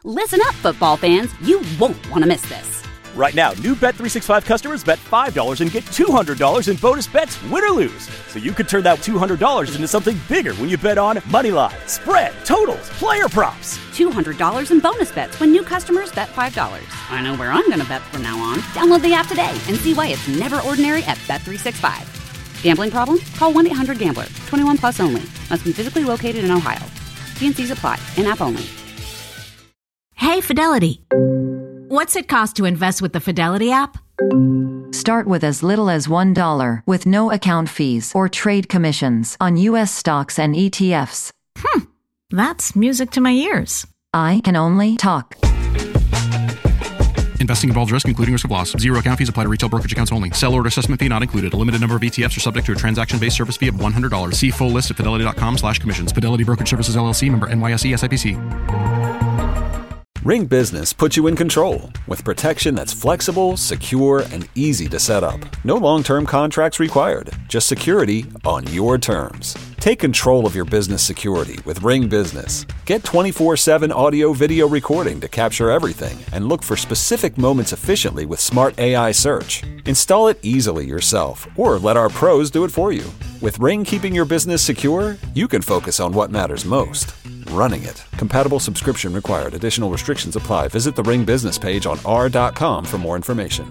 Listen up, football fans. You won't want to miss this. Right now, new Bet365 customers bet $5 and get $200 in bonus bets, win or lose. So you could turn that $200 into something bigger when you bet on money line, spread, totals, player props. $200 in bonus bets when new customers bet $5. I know where I'm going to bet from now on. Download the app today and see why it's never ordinary at Bet365. Gambling problem? Call 1-800-GAMBLER. 21 plus only. Must be physically located in Ohio. T&Cs apply. In-app only. Hey, Fidelity. What's it cost to invest with the Fidelity app? Start with as little as $1 with no account fees or trade commissions on U.S. stocks and ETFs. That's music to my ears. I can only talk. Investing involves risk, including risk of loss. Zero account fees apply to retail brokerage accounts only. Sell order assessment fee not included. A limited number of ETFs are subject to a transaction-based service fee of $100. See full list at fidelity.com/commissions. Fidelity Brokerage Services, LLC, member NYSE SIPC. Ring Business puts you in control with protection that's flexible, secure, and easy to set up. No long-term contracts required, just security on your terms. Take control of your business security with Ring Business. Get 24/7 audio-video recording to capture everything and look for specific moments efficiently with smart AI search. Install it easily yourself or let our pros do it for you. With Ring keeping your business secure, you can focus on what matters most. Running it. Compatible subscription required. Additional restrictions apply. Visit the Ring business page on r.com for more information.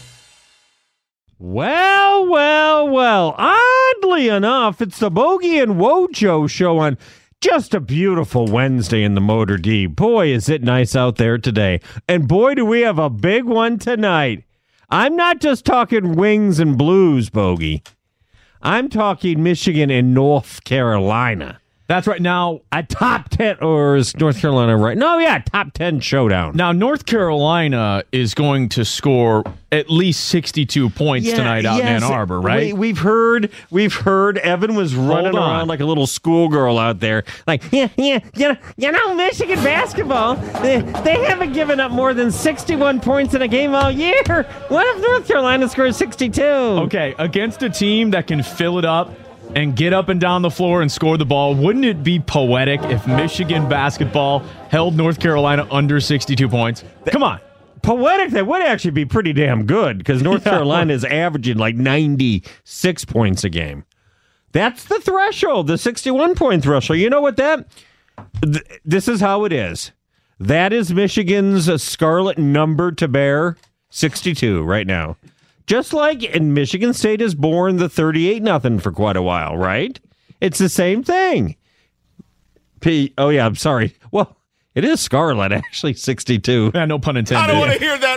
Well. Oddly enough, it's the Bogey and Wojo show on just a beautiful Wednesday in the Motor D. Boy, is it nice out there today. And boy, do we have a big one tonight. I'm not just talking Wings and Blues, Bogey. I'm talking Michigan and North Carolina. That's right. Now, a top 10, or is North Carolina right? No, yeah, top 10 showdown. Now, North Carolina is going to score at least 62 points tonight out in Ann Arbor, right? We've heard Evan was running around like a little schoolgirl out there. Like, Michigan basketball, they haven't given up more than 61 points in a game all year. What if North Carolina scores 62? Okay, against a team that can fill it up and get up and down the floor and score the ball, wouldn't it be poetic if Michigan basketball held North Carolina under 62 points? Come on. Poetic, that would actually be pretty damn good because North Carolina is averaging like 96 points a game. That's the threshold, the 61-point threshold. You know what this is how it is. That is Michigan's scarlet number to bear, 62 right now. Just like in Michigan State has borne the 38-0 for quite a while, right? It's the same thing. Oh, yeah, I'm sorry. Well, it is scarlet, actually, 62. Yeah, no pun intended. I don't want to hear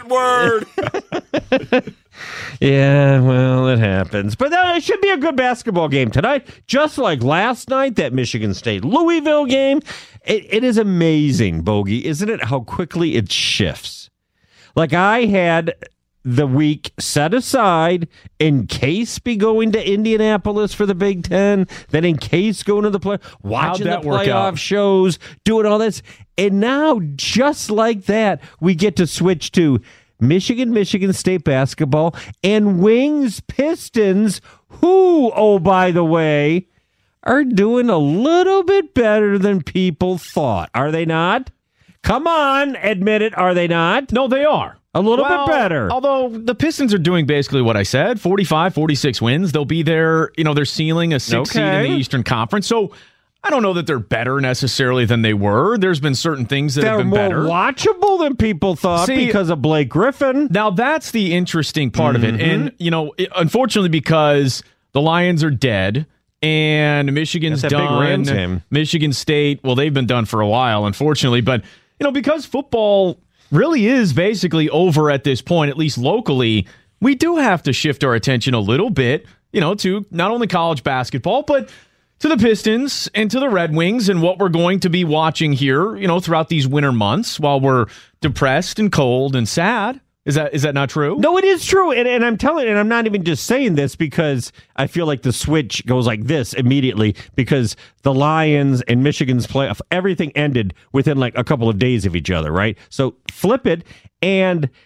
that word. Yeah, well, it happens. But it should be a good basketball game tonight. Just like last night, that Michigan State-Louisville game. It is amazing, Bogey, isn't it, how quickly it shifts? Like I had the week set aside in case be going to Indianapolis for the Big Ten, then in case going to the play, watching the playoff shows, doing all this. And now, just like that, we get to switch to Michigan State basketball and Wings Pistons, who, oh, by the way, are doing a little bit better than people thought. Are they not? Come on, admit it, are they not? No, they are. A little bit better. Although the Pistons are doing basically what I said, 45, 46 wins. They'll be their ceiling, a 6 seed in the Eastern Conference. So I don't know that they're better necessarily than they were. There's been certain things that have been better. They're more watchable than people thought because of Blake Griffin. Now, that's the interesting part of it. And, unfortunately, because the Lions are dead and Michigan's done. Michigan State, well, they've been done for a while, unfortunately. But, because football really is basically over at this point, at least locally, we do have to shift our attention a little bit, to not only college basketball, but to the Pistons and to the Red Wings and what we're going to be watching here, throughout these winter months while we're depressed and cold and sad. Is that not true? No, it is true. And I'm telling you, and I'm not even just saying this because I feel like the switch goes like this immediately because the Lions and Michigan's playoff, everything ended within like a couple of days of each other, right? So flip it. And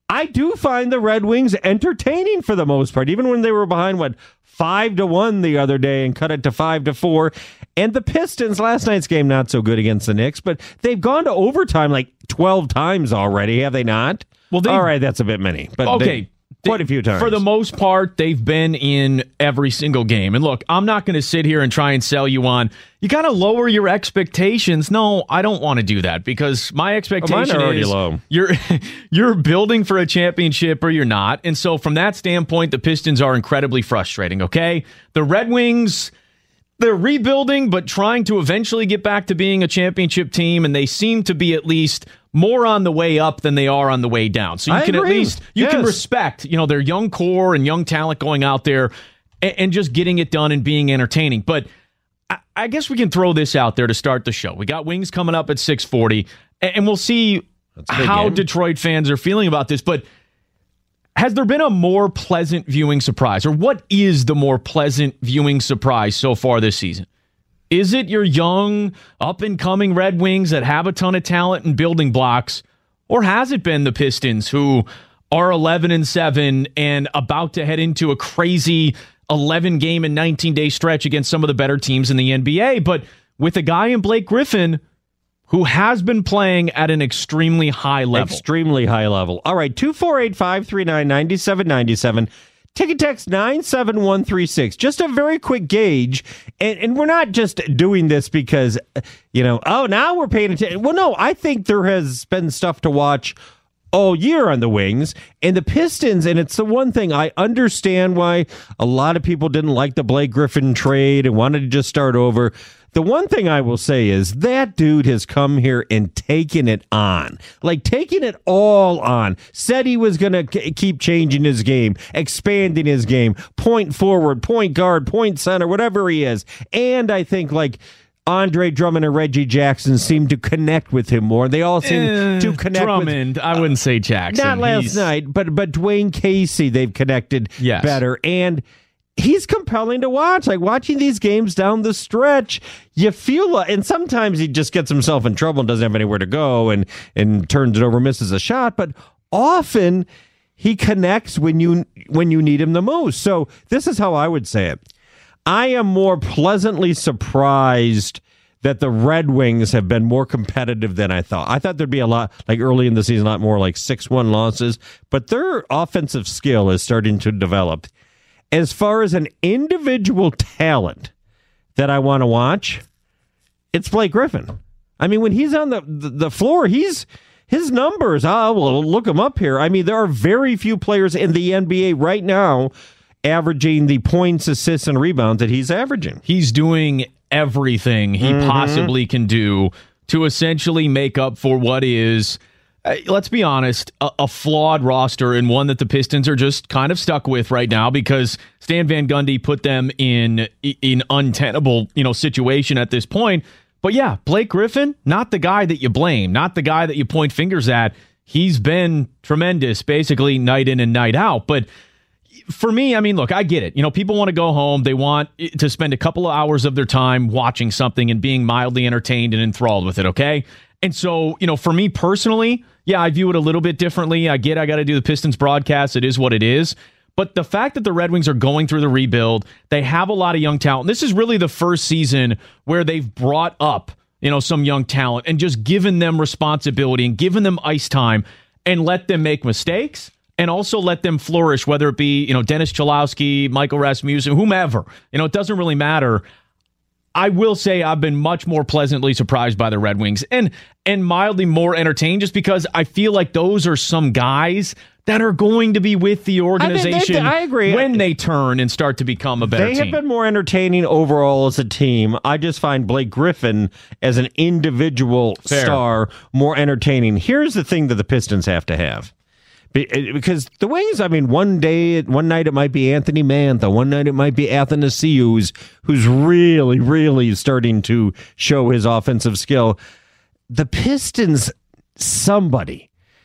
I do find the Red Wings entertaining for the most part, even when they were behind, 5-1 the other day and cut it to 5-4. And the Pistons, last night's game, not so good against the Knicks, but they've gone to overtime like 12 times already, have they not? Well, all right, that's a bit many. But okay. Quite a few times. For the most part, they've been in every single game. And look, I'm not going to sit here and try and sell you on, you got to lower your expectations. No, I don't want to do that because my expectation is low. You're building for a championship or you're not. And so from that standpoint, the Pistons are incredibly frustrating, okay? The Red Wings, they're rebuilding, but trying to eventually get back to being a championship team, and they seem to be at least more on the way up than they are on the way down. So you can at least can respect, their young core and young talent going out there and just getting it done and being entertaining. But I guess we can throw this out there to start the show. We got Wings coming up at 6:40, and we'll see how Detroit fans are feeling about this. But has there been a more pleasant viewing surprise, or what is the more pleasant viewing surprise so far this season? Is it your young, up-and-coming Red Wings that have a ton of talent and building blocks, or has it been the Pistons who are 11-7 and about to head into a crazy 11-game and 19-day stretch against some of the better teams in the NBA, but with a guy in Blake Griffin who has been playing at an extremely high level? Extremely high level. All right, 248-539-9797. Ticket text 97136. Just a very quick gauge. And we're not just doing this because, now we're paying attention. Well, no, I think there has been stuff to watch all year on the Wings. And the Pistons, and it's the one thing I understand why a lot of people didn't like the Blake Griffin trade and wanted to just start over. The one thing I will say is that dude has come here and taken it on. Like, taking it all on. Said he was going to keep changing his game, expanding his game, point forward, point guard, point center, whatever he is. And I think, Andre Drummond and Reggie Jackson seem to connect with him more. They all seem to connect Drummond, I wouldn't say Jackson. Not last night, but Dwayne Casey, they've connected better. And he's compelling to watch. Like, watching these games down the stretch, you feel and sometimes he just gets himself in trouble and doesn't have anywhere to go and turns it over, misses a shot, but often he connects when you need him the most. So this is how I would say it. I am more pleasantly surprised that the Red Wings have been more competitive than I thought. I thought there'd be a lot, early in the season, a lot more 6-1 losses, but their offensive skill is starting to develop. As far as an individual talent that I want to watch, it's Blake Griffin. I mean, when he's on the floor, his numbers, we'll look them up here. I mean, there are very few players in the NBA right now averaging the points, assists, and rebounds that he's averaging. He's doing everything he possibly can do to essentially make up for what is, let's be honest, a flawed roster, and one that the Pistons are just kind of stuck with right now because Stan Van Gundy put them in untenable, situation at this point. But yeah, Blake Griffin, not the guy that you blame, not the guy that you point fingers at. He's been tremendous basically night in and night out. But for me, I mean, look, I get it. People want to go home. They want to spend a couple of hours of their time watching something and being mildly entertained and enthralled with it, okay? And so, for me personally, yeah, I view it a little bit differently. I got to do the Pistons broadcast. It is what it is. But the fact that the Red Wings are going through the rebuild, they have a lot of young talent. This is really the first season where they've brought up, some young talent and just given them responsibility and given them ice time and let them make mistakes and also let them flourish, whether it be, Dennis Cholowski, Michael Rasmussen, whomever. It doesn't really matter. I will say I've been much more pleasantly surprised by the Red Wings and mildly more entertained just because I feel like those are some guys that are going to be with the organization I agree. When they turn and start to become a better team. They have been more entertaining overall as a team. I just find Blake Griffin as an individual star more entertaining. Here's the thing that the Pistons have to have. Because the Wings, I mean, one night it might be Anthony Mantha, one night it might be Athanasiou, who's really, really starting to show his offensive skill. The Pistons, somebody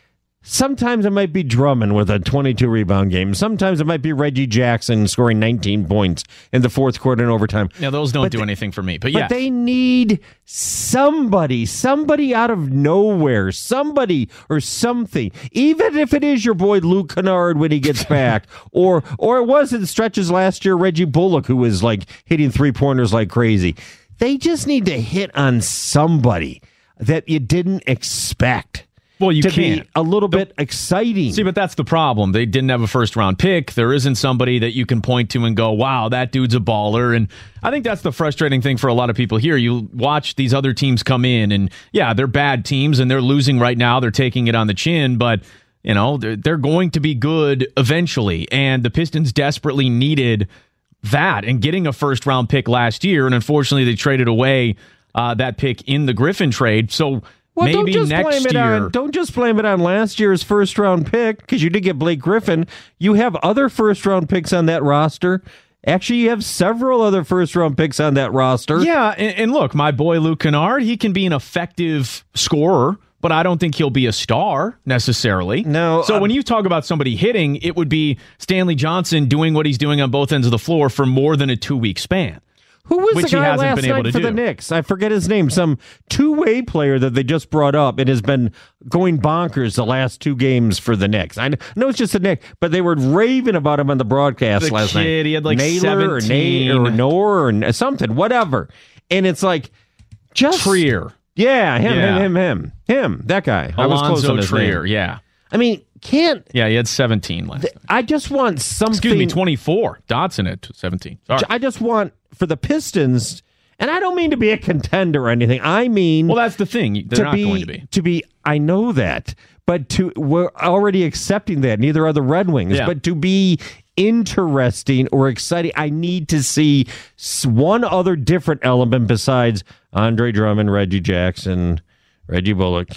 Sometimes it might be Drummond with a 22-rebound game. Sometimes it might be Reggie Jackson scoring 19 points in the fourth quarter and overtime. Yeah, those don't do anything for me. But they need somebody out of nowhere, somebody or something. Even if it is your boy Luke Kennard when he gets back, or it was in stretches last year, Reggie Bullock, who was like hitting three-pointers like crazy. They just need to hit on somebody that you didn't expect. Well, you to can't. Be a little bit exciting. See, but that's the problem. They didn't have a first-round pick. There isn't somebody that you can point to and go, wow, that dude's a baller. And I think that's the frustrating thing for a lot of people here. You watch these other teams come in, and yeah, they're bad teams, and they're losing right now. They're taking it on the chin, but they're going to be good eventually. And the Pistons desperately needed that, and getting a first-round pick last year, and unfortunately they traded away that pick in the Griffin trade. So maybe next year. Don't just blame it on last year's first-round pick, because you did get Blake Griffin. You have other first-round picks on that roster. Actually, you have several other first-round picks on that roster. Yeah, and look, my boy Luke Kennard, he can be an effective scorer, but I don't think he'll be a star necessarily. No. So when you talk about somebody hitting, it would be Stanley Johnson doing what he's doing on both ends of the floor for more than a 2-week span. Who was the guy last night for the Knicks? I forget his name. Some two-way player that they just brought up and has been going bonkers the last 2 games for the Knicks. I know it's just the Knicks, but they were raving about him on the broadcast last night. He had like Naylor 17. or Noor or something, whatever. And it's like, just... Trier. Yeah, him, that guy. Alonzo I was close on his Trier, name. yeah. I mean, can't... Yeah, he had 17 last night. I just want something... Excuse me, 24. Dotson at 17. Sorry. I just want, for the Pistons... And I don't mean to be a contender or anything. I mean... Well, that's the thing. They're not going to be. I know that. But we're already accepting that. Neither are the Red Wings. Yeah. But to be interesting or exciting, I need to see one other different element besides Andre Drummond, Reggie Jackson, Reggie Bullock.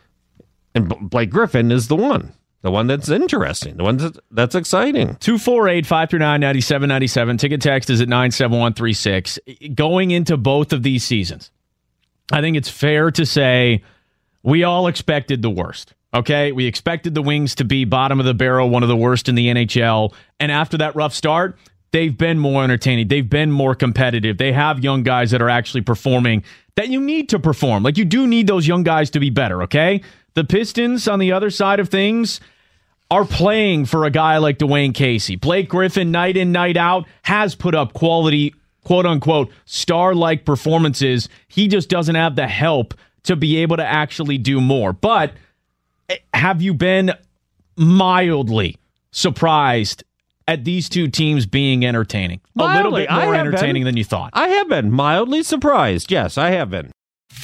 And Blake Griffin is the one. The one that's interesting. The one that's exciting. 248-539-9797. Ticket text is at 97136. Going into both of these seasons, I think it's fair to say we all expected the worst. Okay? We expected the Wings to be bottom of the barrel, one of the worst in the NHL. And after that rough start, they've been more entertaining. They've been more competitive. They have young guys that are actually performing that you need to perform. Like, you do need those young guys to be better, okay? The Pistons, on the other side of things, are playing for a guy like Dwayne Casey. Blake Griffin, night in, night out, has put up quality, quote-unquote, star-like performances. He just doesn't have the help to be able to actually do more. But have you been mildly surprised at these two teams being entertaining? Mildly, a little bit more entertaining than you thought. I have been mildly surprised. Yes, I have been.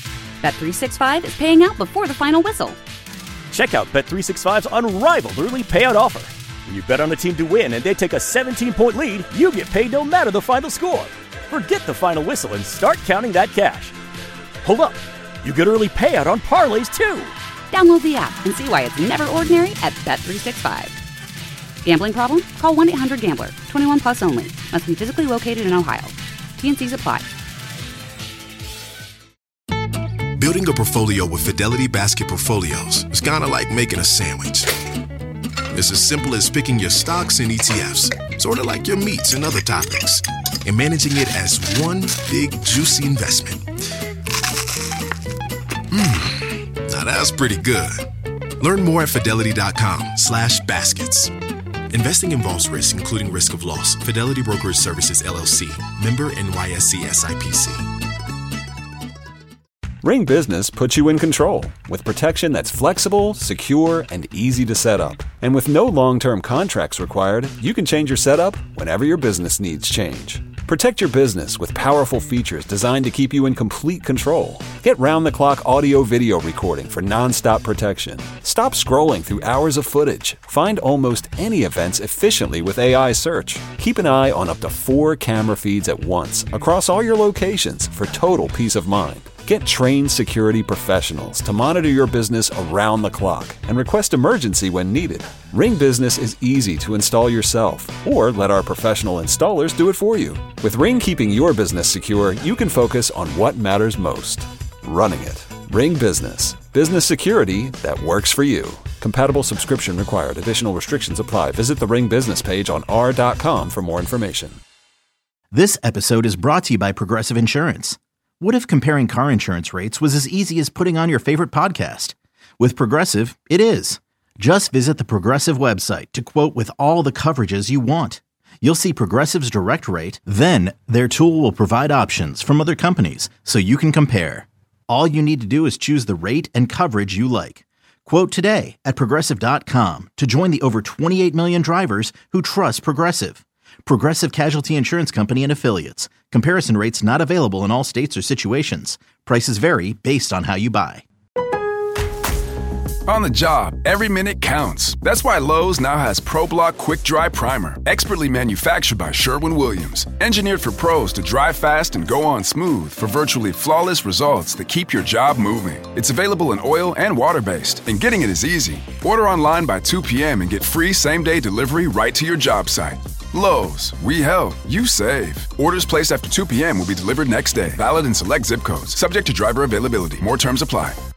Bet365 is paying out before the final whistle. Check out Bet365's unrivaled early payout offer. When you bet on a team to win and they take a 17-point lead, you get paid no matter the final score. Forget the final whistle and start counting that cash. Hold up. You get early payout on parlays, too. Download the app and see why it's never ordinary at Bet365. Gambling problem? Call 1-800-GAMBLER. 21 plus only. Must be physically located in Ohio. T&Cs apply. Building a portfolio with Fidelity Basket Portfolios is kind of like making a sandwich. It's as simple as picking your stocks and ETFs, sort of like your meats and other toppings, and managing it as one big, juicy investment. Now that's pretty good. Learn more at Fidelity.com/baskets. Investing involves risk, including risk of loss. Fidelity Brokerage Services, LLC. Member NYSE SIPC. Ring Business puts you in control with protection that's flexible, secure, and easy to set up. And with no long-term contracts required, you can change your setup whenever your business needs change. Protect your business with powerful features designed to keep you in complete control. Get round-the-clock audio-video recording for non-stop protection. Stop scrolling through hours of footage. Find almost any events efficiently with AI search. Keep an eye on up to 4 camera feeds at once across all your locations for total peace of mind. Get trained security professionals to monitor your business around the clock and request emergency when needed. Ring Business is easy to install yourself, or let our professional installers do it for you. With Ring keeping your business secure, you can focus on what matters most: running it. Ring Business. Business security that works for you. Compatible subscription required. Additional restrictions apply. Visit the Ring business page on r.com for more information. This episode is brought to you by Progressive Insurance. What if comparing car insurance rates was as easy as putting on your favorite podcast? With Progressive, it is. Just visit the Progressive website to quote with all the coverages you want. You'll see Progressive's direct rate, then their tool will provide options from other companies so you can compare. All you need to do is choose the rate and coverage you like. Quote today at Progressive.com to join the over 28 million drivers who trust Progressive. Progressive Casualty Insurance Company and Affiliates. Comparison rates not available in all states or situations. Prices vary based on how you buy. On the job, every minute counts. That's why Lowe's now has ProBlock Quick Dry Primer, expertly manufactured by Sherwin-Williams. Engineered for pros to dry fast and go on smooth for virtually flawless results that keep your job moving. It's available in oil and water-based, and getting it is easy. Order online by 2 p.m. and get free same-day delivery right to your job site. Lowe's, we help, you save. Orders placed after 2 p.m. will be delivered next day. Valid in select zip codes. Subject to driver availability. More terms apply.